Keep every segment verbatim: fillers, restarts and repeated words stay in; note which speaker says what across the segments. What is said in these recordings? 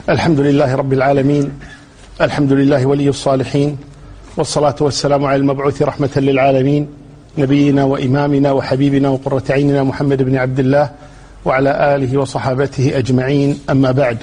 Speaker 1: الحمد لله رب العالمين، الحمد لله ولي الصالحين، والصلاة والسلام على المبعوث رحمة للعالمين نبينا وإمامنا وحبيبنا وقرة عيننا محمد بن عبد الله وعلى آله وصحابته أجمعين. أما بعد،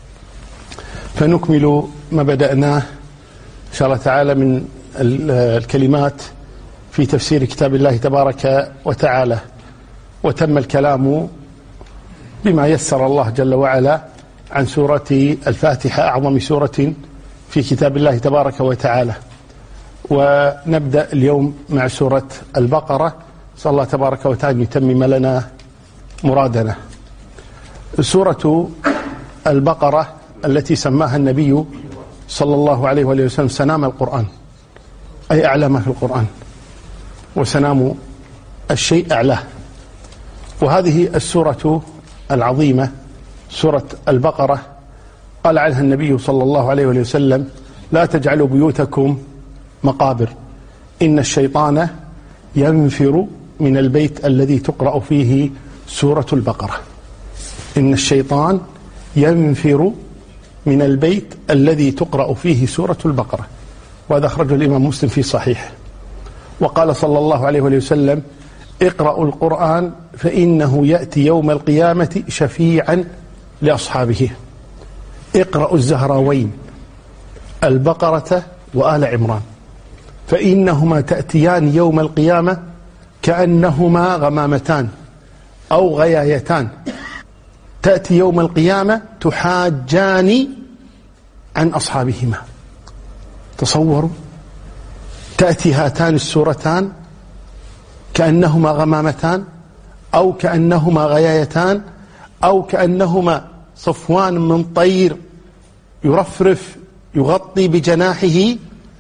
Speaker 1: فنكمل ما بدأناه إن شاء الله تعالى من الكلمات في تفسير كتاب الله تبارك وتعالى. وتم الكلام بما يسر الله جل وعلا عن سورة الفاتحة، أعظم سورة في كتاب الله تبارك وتعالى. ونبدأ اليوم مع سورة البقرة، نسأل الله تبارك وتعالى أن يتمم لنا مرادنا. سورة البقرة التي سماها النبي صلى الله عليه وآله وسلم سنام القرآن، أي أعلى ما في القرآن، وسنام الشيء أعلاه. وهذه السورة العظيمة سورة البقرة قال عنها النبي صلى الله عليه وآله وسلم: لا تجعلوا بيوتكم مقابر، إن الشيطان ينفر من البيت الذي تقرأ فيه سورة البقرة. إن الشيطان ينفر من البيت الذي تقرأ فيه سورة البقرة. وهذا أخرجه الإمام مسلم في صحيح. وقال صلى الله عليه وآله وسلم: اقرأوا القرآن فإنه يأتي يوم القيامة شفيعا لأصحابه. اقرأوا الزهراوين البقرة وآل عمران، فإنهما تأتيان يوم القيامة كأنهما غمامتان أو غيايتان، تأتي يوم القيامة تحاجان عن أصحابهما. تصوروا، تأتي هاتان السورتان كأنهما غمامتان أو كأنهما غيايتان أو كأنهما صفوان من طير يرفرف يغطي بجناحه،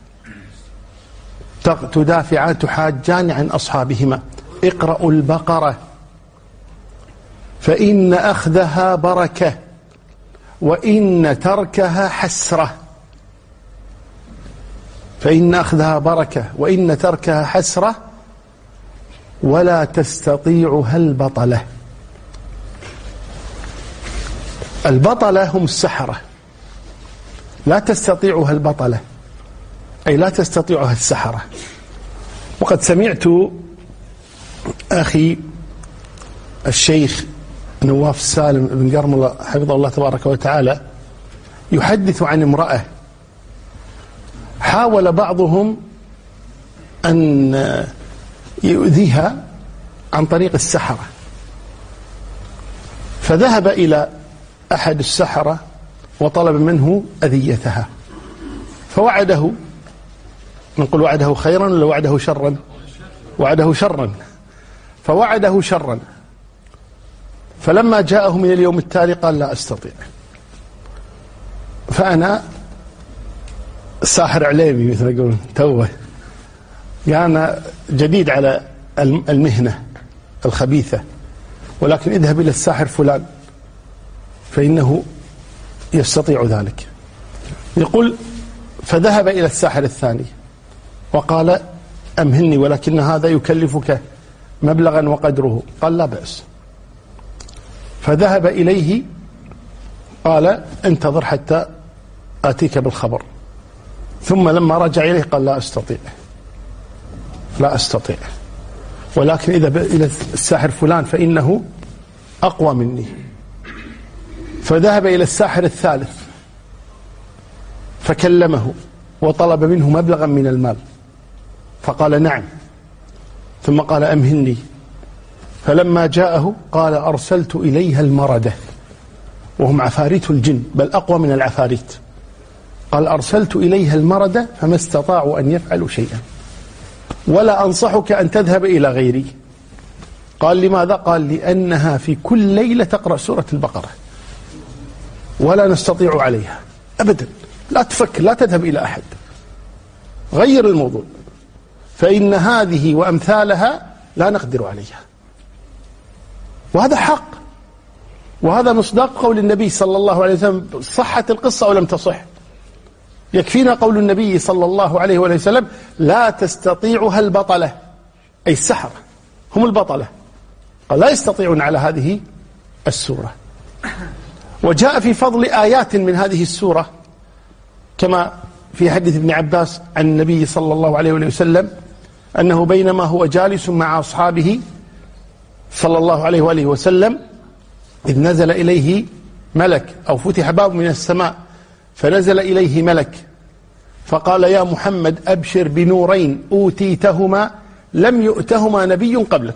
Speaker 1: تدافعان تحاجان عن أصحابهما. اقرأوا البقرة فإن أخذها بركة وإن تركها حسرة. فإن أخذها بركة وإن تركها حسرة ولا تستطيعها البطلة. البطلة هم السحرة، لا تستطيعها البطلة أي لا تستطيعها السحرة. وقد سمعت أخي الشيخ نواف السالم بن قرملة حفظه الله تبارك وتعالى يحدث عن امرأة حاول بعضهم أن يؤذيها عن طريق السحرة، فذهب إلى أحد السحرة وطلب منه أذيتها، فوعده، نقول وعده خيرا ولا وعده شرا؟ وعده شرا. فوعده شرا، فلما جاءه من اليوم التالي قال: لا أستطيع، فأنا ساحر عليمي مثل يقولون توه، يعني جديد على المهنة الخبيثة، ولكن اذهب إلى الساحر فلان فإنه يستطيع ذلك. يقول: فذهب إلى الساحر الثاني وقال: أمهلني ولكن هذا يكلفك مبلغا وقدره. قال: لا بأس. فذهب إليه قال: انتظر حتى آتيك بالخبر. ثم لما رجع إليه قال: لا أستطيع لا أستطيع ولكن إذا إلى الساحر فلان فإنه أقوى مني. فذهب إلى الساحر الثالث فكلمه وطلب منه مبلغا من المال، فقال: نعم. ثم قال: أمهلني. فلما جاءه قال: أرسلت إليها المردة، وهم عفاريت الجن بل أقوى من العفاريت. قال: أرسلت إليها المردة فما استطاعوا أن يفعلوا شيئا، ولا أنصحك أن تذهب إلى غيري. قال: لماذا؟ قال: لأنها في كل ليلة تقرأ سورة البقرة ولا نستطيع عليها أبدا. لا تفكر، لا تذهب إلى أحد، غير الموضوع، فإن هذه وأمثالها لا نقدر عليها. وهذا حق، وهذا مصداق قول النبي صلى الله عليه وسلم. صحت القصة أو لم تصح؟ يكفينا قول النبي صلى الله عليه وسلم: لا تستطيعها البطلة، أي السحرة هم البطلة، قال لا يستطيعون على هذه السورة. وجاء في فضل آيات من هذه السورة كما في حديث ابن عباس عن النبي صلى الله عليه وسلم أنه بينما هو جالس مع أصحابه صلى الله عليه وآله وسلم إذ نزل إليه ملك أو فتح باب من السماء فنزل إليه ملك فقال يا محمد أبشر بنورين أوتيتهما لم يؤتهما نبي قبلك،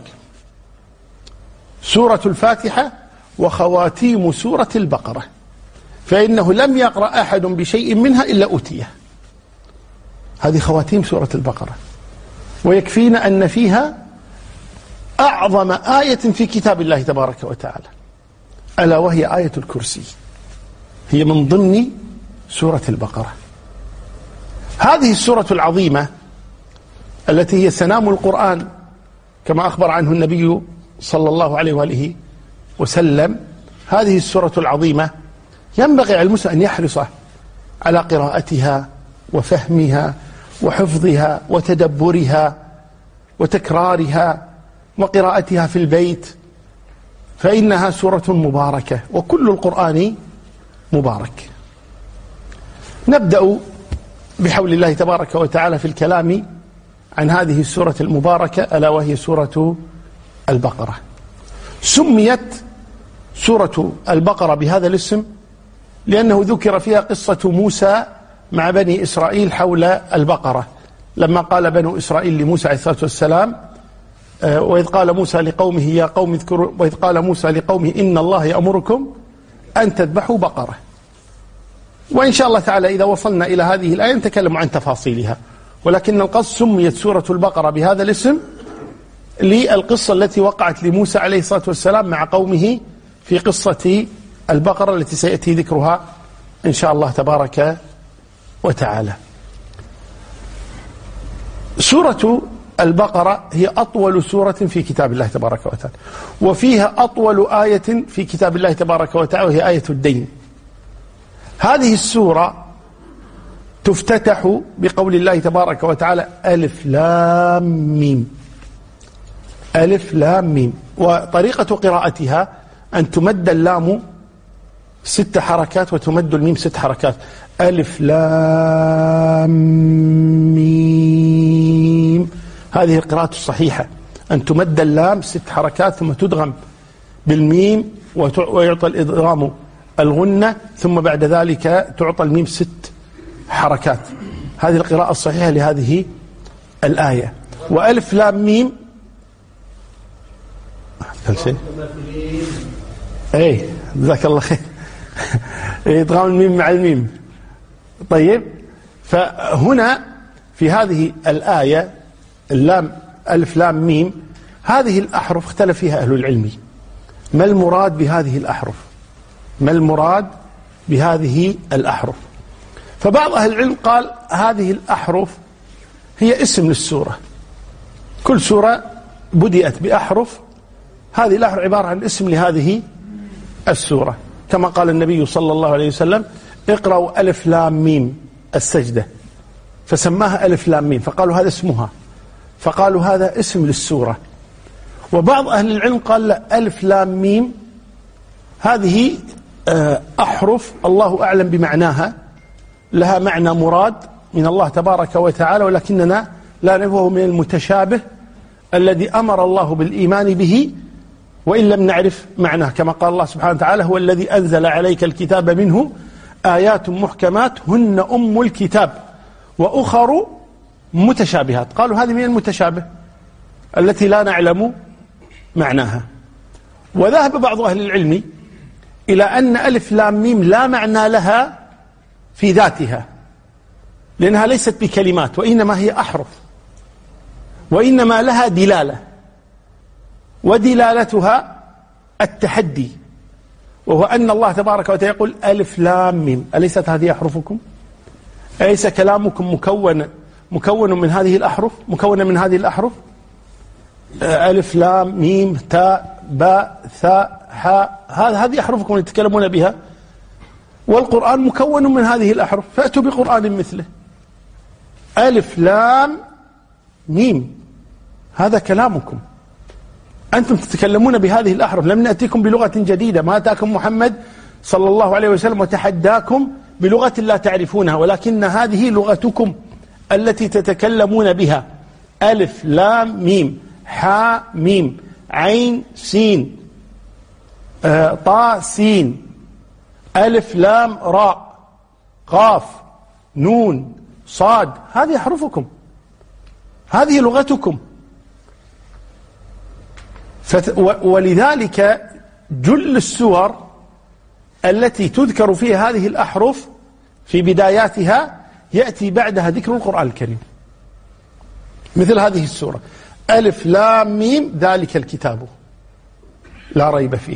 Speaker 1: سورة الفاتحة وخواتيم سورة البقرة، فإنه لم يقرأ أحد بشيء منها إلا أوتيه. هذه خواتيم سورة البقرة، ويكفينا أن فيها أعظم آية في كتاب الله تبارك وتعالى، ألا وهي آية الكرسي، هي من ضمن سورة البقرة. هذه السورة العظيمة التي هي سنام القرآن كما أخبر عنه النبي صلى الله عليه وآله وسلم، هذه السورة العظيمة ينبغي على المسلم أن يحرص على قراءتها وفهمها وحفظها وتدبرها وتكرارها وقراءتها في البيت، فإنها سورة مباركة وكل القرآن مبارك. نبدأ بحول الله تبارك وتعالى في الكلام عن هذه السورة المباركة ألا وهي سورة البقرة. سميت سورة البقرة بهذا الاسم لأنه ذكر فيها قصة موسى مع بني إسرائيل حول البقرة، لما قال بنو إسرائيل لموسى عليه الصلاة والسلام وإذ قال موسى لقومه يا قوم اذكروا وإذ قال موسى لقومه إن الله يأمركم أن تذبحوا بقرة. وإن شاء الله تعالى إذا وصلنا إلى هذه الآية نتكلم عن تفاصيلها، ولكن القصة سميت سورة البقرة بهذا الاسم للقصة التي وقعت لموسى عليه الصلاة والسلام مع قومه في قصة البقرة التي سيأتي ذكرها إن شاء الله تبارك وتعالى. سورة البقرة هي أطول سورة في كتاب الله تبارك وتعالى، وفيها أطول آية في كتاب الله تبارك وتعالى وهي آية الدين. هذه السورة تفتتح بقول الله تبارك وتعالى ألف لام ميم، ألف لام ميم، وطريقة قراءتها أن تمد اللام ست حركات وتمد الميم ست حركات، ألف لام ميم، هذه القراءة الصحيحة، أن تمد اللام ست حركات ثم تدغم بالميم ويعطى الإدغام الغنة، ثم بعد ذلك تعطى الميم ست حركات. هذه القراءة الصحيحة لهذه الآية. وألف لام ميم ايه جزاك الله خير إدغام الميم مع الميم. طيب، فهنا في هذه الآية اللام ألف لام ميم، هذه الأحرف اختلف فيها أهل العلم، ما المراد بهذه الأحرف؟ ما المراد بهذه الأحرف؟ فبعض أهل العلم قال هذه الأحرف هي اسم للسورة، كل سورة بدأت بأحرف، هذه الأحرف عبارة عن اسم لهذه السورة، كما قال النبي صلى الله عليه وسلم اقرأوا ألف لام ميم السجدة، فسماها ألف لام ميم، فقالوا هذا اسمها، فقالوا هذا اسم للسورة. وبعض أهل العلم قال لا، ألف لام ميم هذه أحرف الله أعلم بمعناها، لها معنى مراد من الله تبارك وتعالى، ولكننا لا نفهم من المتشابه الذي أمر الله بالإيمان به وإن لم نعرف معناه، كما قال الله سبحانه وتعالى هو الذي أنزل عليك الكتاب منه آيات محكمات هن أم الكتاب وأخر متشابهات. قالوا هذه من المتشابه التي لا نعلم معناها. وذهب بعض أهل العلم إلى أن ألف لام ميم لا معنى لها في ذاتها، لأنها ليست بكلمات وإنما هي أحرف، وإنما لها دلالة، ودلالتها التحدي، وهو أن الله تبارك وتعالى يقول ألف لام ميم، أليست هذه أحرفكم؟ أليس كلامكم مكون مكون من هذه الأحرف، مكون من هذه الأحرف؟ ألف لام ميم تاء باء ثاء حاء، هذه أحرفكم اللي تتكلمون بها، والقرآن مكون من هذه الأحرف، فأتوا بقرآن مثله. ألف لام ميم هذا كلامكم، أنتم تتكلمون بهذه الأحرف، لم نأتيكم بلغة جديدة، ما أتاكم محمد صلى الله عليه وسلم وتحداكم بلغة لا تعرفونها، ولكن هذه لغتكم التي تتكلمون بها. ألف لام ميم حاء ميم عين سين آه طاء سين ألف لام راء قاف نون صاد، هذه أحرفكم، هذه لغتكم. ولذلك جل السور التي تذكر فيها هذه الأحرف في بداياتها يأتي بعدها ذكر القرآن الكريم، مثل هذه السورة ألف لام ميم ذلك الكتاب لا ريب فيه،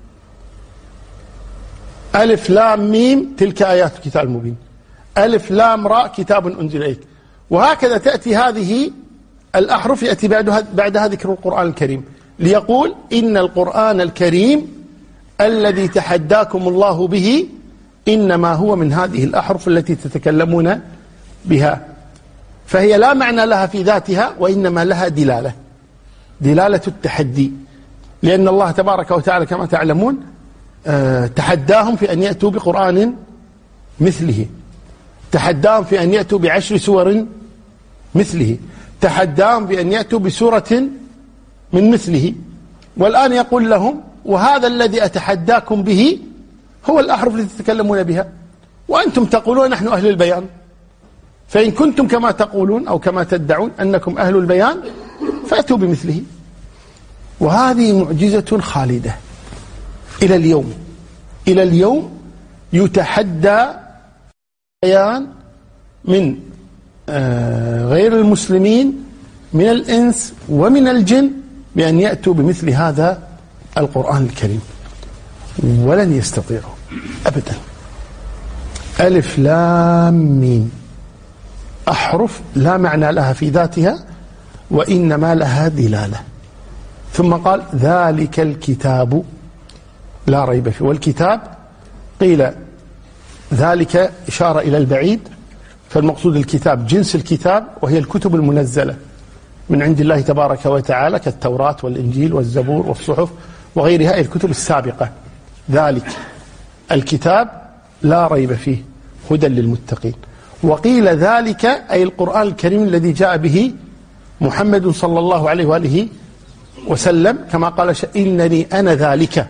Speaker 1: ألف لام ميم تلك آيات الكتاب المبين، ألف لام راء كتاب أنزل إليك، وهكذا تأتي هذه الأحرف يأتي بعدها, بعدها ذكر القرآن الكريم، ليقول إن القرآن الكريم الذي تحداكم الله به إنما هو من هذه الأحرف التي تتكلمون بها، فهي لا معنى لها في ذاتها، وإنما لها دلالة، دلالة التحدي، لأن الله تبارك وتعالى كما تعلمون تحداهم في أن يأتوا بقرآن مثله، تحداهم في أن يأتوا بعشر سور مثله، تحداهم بأن يأتوا بسورة من مثله، والآن يقول لهم وهذا الذي أتحداكم به هو الأحرف التي تتكلمون بها، وأنتم تقولون نحن أهل البيان، فإن كنتم كما تقولون أو كما تدعون أنكم أهل البيان فأتوا بمثله. وهذه معجزة خالدة إلى اليوم، إلى اليوم يتحدى بيان من غير المسلمين من الإنس ومن الجن بأن يأتوا بمثل هذا القرآن الكريم، ولن يستطيعوا أبدا. ألف لام ميم أحرف لا معنى لها في ذاتها، وإنما لها دلالة. ثم قال ذلك الكتاب لا ريب فيه، والكتاب قيل ذلك إشارة إلى البعيد، فالمقصود الكتاب جنس الكتاب، وهي الكتب المنزلة من عند الله تبارك وتعالى كالتوراة والإنجيل والزبور والصحف وغيرها، الكتب السابقة. ذلك الكتاب لا ريب فيه هدى للمتقين. وقيل ذلك أي القرآن الكريم الذي جاء به محمد صلى الله عليه وآله وسلم، كما قال إنني أنا ذلك،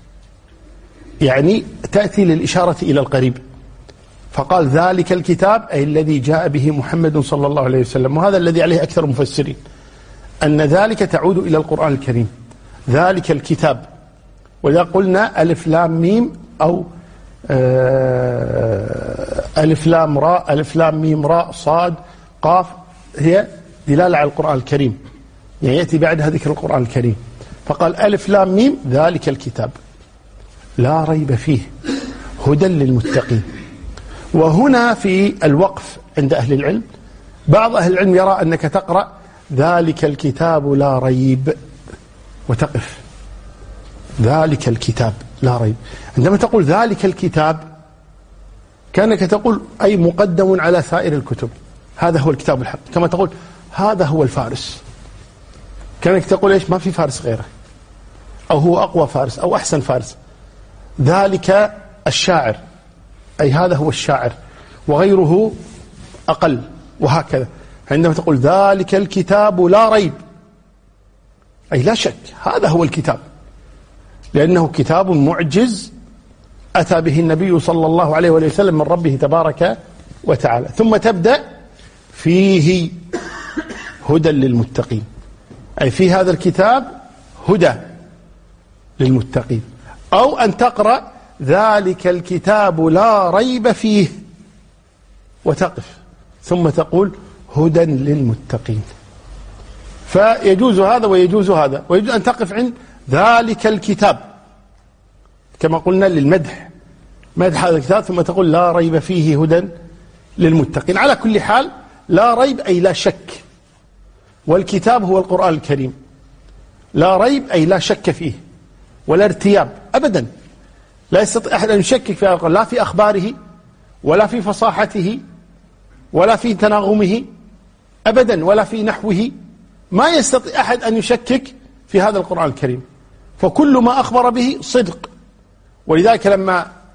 Speaker 1: يعني تأتي للإشارة إلى القريب، فقال ذلك الكتاب أي الذي جاء به محمد صلى الله عليه وسلم. وهذا الذي عليه أكثر المفسرين، أن ذلك تعود إلى القرآن الكريم، ذلك الكتاب. وإذا قلنا ألف لام ميم أو ألف لام راء ألف لام ميم راء صاد قاف، هي دلالة على القرآن الكريم، يعني يأتي بعدها ذكر القرآن الكريم. فقال ألف لام ميم ذلك الكتاب لا ريب فيه هدى للمتقين. وهنا في الوقف عند أهل العلم، بعض أهل العلم يرى أنك تقرأ ذلك الكتاب لا ريب وتقف، ذلك الكتاب لا ريب. عندما تقول ذلك الكتاب كأنك تقول أي مقدم على سائر الكتب، هذا هو الكتاب الحق، كما تقول هذا هو الفارس، كأنك تقول إيش ما في فارس غيره، أو هو أقوى فارس أو أحسن فارس. ذلك الشاعر أي هذا هو الشاعر، وغيره أقل، وهكذا. عندما تقول ذلك الكتاب لا ريب أي لا شك هذا هو الكتاب، لأنه كتاب معجز أتى به النبي صلى الله عليه وسلم من ربه تبارك وتعالى. ثم تبدأ فيه هدى للمتقين، أي في هذا الكتاب هدى للمتقين. أو أن تقرأ ذلك الكتاب لا ريب فيه وتقف، ثم تقول هدى للمتقين. فيجوز هذا ويجوز هذا، ويجوز أن تقف عند ذلك الكتاب كما قلنا للمدح، مدح هذا الكتاب، ثم تقول لا ريب فيه هدى للمتقين. على كل حال لا ريب أي لا شك، والكتاب هو القرآن الكريم، لا ريب أي لا شك فيه ولا ارتياب أبدا، لا يستطيع أحد أن يشكك في القرآن، لا في أخباره ولا في فصاحته ولا في تناغمه أبدا ولا في نحوه، ما يستطيع أحد أن يشكك في هذا القرآن الكريم، فكل ما أخبر به صدق. ولذلك لما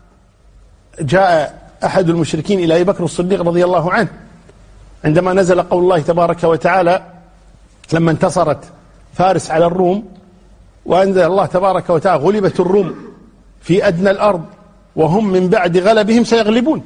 Speaker 1: جاء أحد المشركين إلى أبي بكر الصديق رضي الله عنه عندما نزل قول الله تبارك وتعالى لما انتصرت فارس على الروم، وأنزل الله تبارك وتعالى غلبت الروم في أدنى الأرض وهم من بعد غلبهم سيغلبون.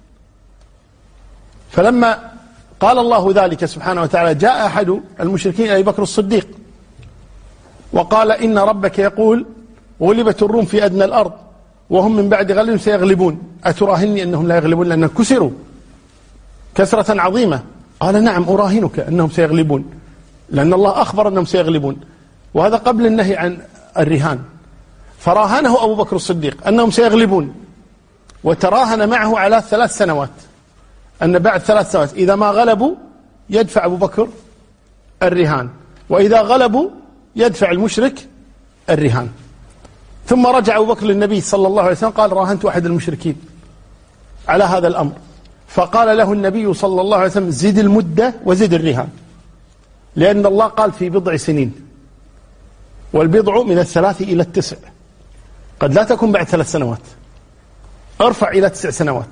Speaker 1: فلما قال الله ذلك سبحانه وتعالى جاء أحد المشركين أبي بكر الصديق وقال إن ربك يقول غلبت الروم في أدنى الأرض وهم من بعد غلبهم سيغلبون، أتراهني أنهم لا يغلبون لأنهم كسروا كسرة عظيمة؟ قال نعم أراهنك أنهم سيغلبون، لأن الله أخبر أنهم سيغلبون، وهذا قبل النهي عن الرهان. فراهنه أبو بكر الصديق أنهم سيغلبون، وتراهن معه على ثلاث سنوات أن بعد ثلاث سنوات إذا ما غلبوا يدفع أبو بكر الرهان، وإذا غلبوا يدفع المشرك الرهان. ثم رجع أبو بكر للنبي صلى الله عليه وسلم قال راهنت أحد المشركين على هذا الأمر، فقال له النبي صلى الله عليه وسلم زد المدة وزد الرهان، لأن الله قال في بضع سنين، والبضع من الثلاث إلى التسع، قد لا تكون بعد ثلاث سنوات، ارفع إلى تسع سنوات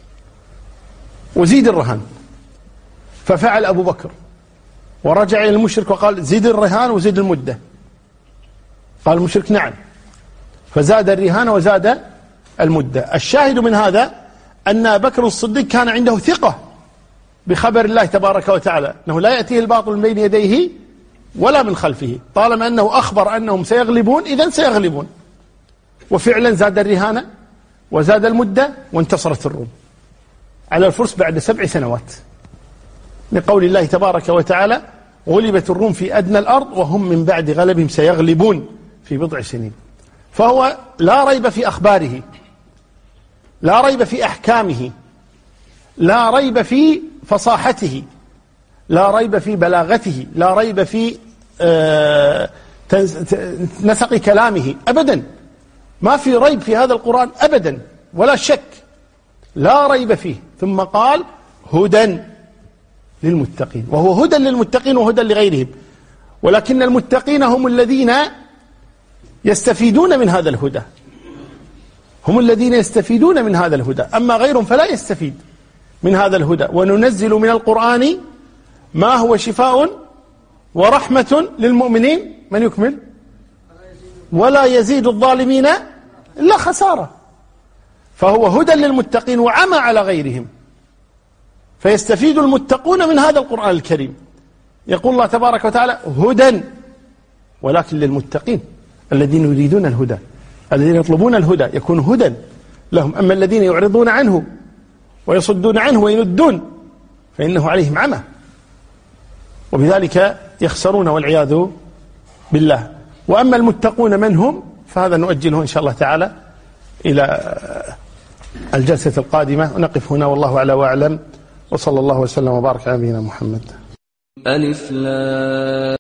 Speaker 1: وزيد الرهان. ففعل أبو بكر ورجع إلى المشرك وقال زيد الرهان وزيد المدة. قال المشرك نعم، فزاد الرهان وزاد المدة. الشاهد من هذا أن أبا بكر الصديق كان عنده ثقة بخبر الله تبارك وتعالى أنه لا يأتيه الباطل من بين يديه ولا من خلفه، طالما أنه أخبر أنهم سيغلبون إذن سيغلبون. وفعلا زاد الرهان وزاد المدة وانتصرت الروم على الفرس بعد سبع سنوات، لقول الله تبارك وتعالى غلبت الروم في أدنى الأرض وهم من بعد غلبهم سيغلبون في بضع سنين. فهو لا ريب في أخباره، لا ريب في أحكامه، لا ريب في فصاحته، لا ريب في بلاغته، لا ريب في آه نسق كلامه أبدا، ما في ريب في هذا القرآن أبدا ولا شك، لا ريب فيه. ثم قال هدى للمتقين، وهو هدى للمتقين وهدى لغيرهم، ولكن المتقين هم الذين يستفيدون من هذا الهدى، هم الذين يستفيدون من هذا الهدى، أما غيرهم فلا يستفيد من هذا الهدى. وننزل من القرآن ما هو شفاء ورحمة للمؤمنين، من يكمل؟ ولا يزيد الظالمين إلا خسارة. فهو هدى للمتقين وعمى على غيرهم، فيستفيد المتقون من هذا القرآن الكريم. يقول الله تبارك وتعالى هدى، ولكن للمتقين الذين يريدون الهدى، الذين يطلبون الهدى يكون هدى لهم. أما الذين يعرضون عنه ويصدون عنه ويندون فإنه عليهم عمى، وبذلك يخسرون والعياذ بالله. وأما المتقون من هم فهذا نؤجله إن شاء الله تعالى إلى الجلسة القادمة، ونقف هنا والله أعلى وأعلم، وصلى الله وسلم وبارك على نبينا محمد.
Speaker 2: ألف لا